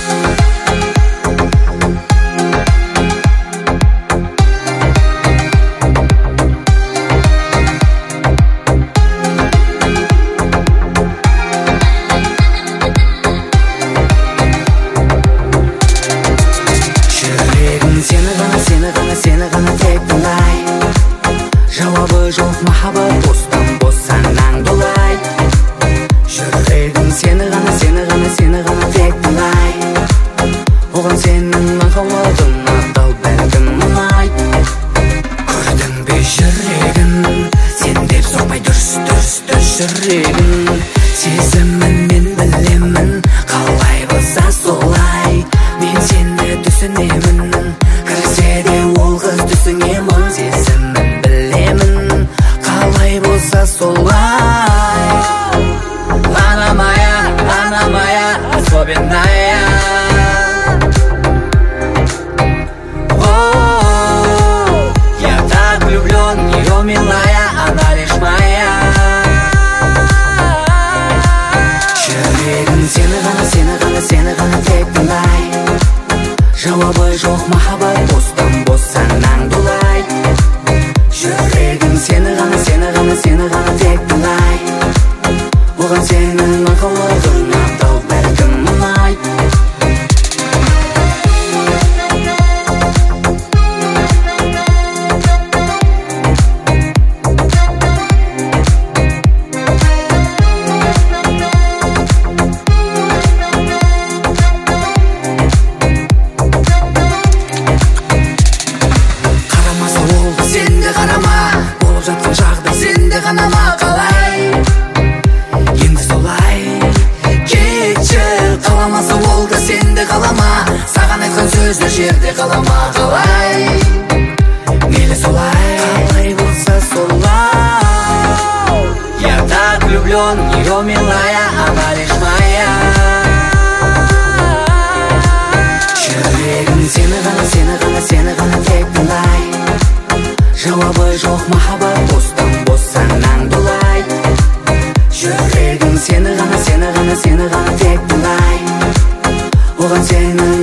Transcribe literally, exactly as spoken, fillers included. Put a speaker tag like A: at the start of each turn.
A: Жоқ махаббат бостан бос санаң долай. Жүрегім сені ғана, сені ғана, сені ғана тек тыңдай. Оған сенің махаббатың адал бәлкім ұнайды. Көрдің бе жүрегін, сен деп соқпай дұрыс дұрыс дұрыс жүрегін. Сезімін мен білемін, қалай болса солай. Мен сені түсінемін, кірсе де ол қыз түсінемін. Сезімін білемін, қалай болса солай. Она моя, она моя, особенная. О, я так влюблен в нее, милая, она лишь моя. Жүрегім сені ғана, сені ғана, сені ғана тек тыңдай. Жауабы жоқ махаббат бостан бос санаң долай. Жүрегім сені ғана, сені ғана, сені ғана тек тыңдай. Оған сенің ақылың адал бәлкім ұнайды. Қарамаса ол да сен де қарама, болып жатқан жағдай сен де ғана ма қалай? Енді солай кетші, қаламаса ол да сен де қалама. Саған айтқан сөздер жерде қалама қалай? Мейлі солай, қалай болса солай. Я так влюблен в нее, милая, она лишь моя. Жүрегім сені ғана, сені ғана, сені ғана тек тыңдай. Жауабы жоқ махаббат бостан бос санаң долай. Жүрегім сені ғана, сені ғана, сені ғана тек тыңдай. Оған сенің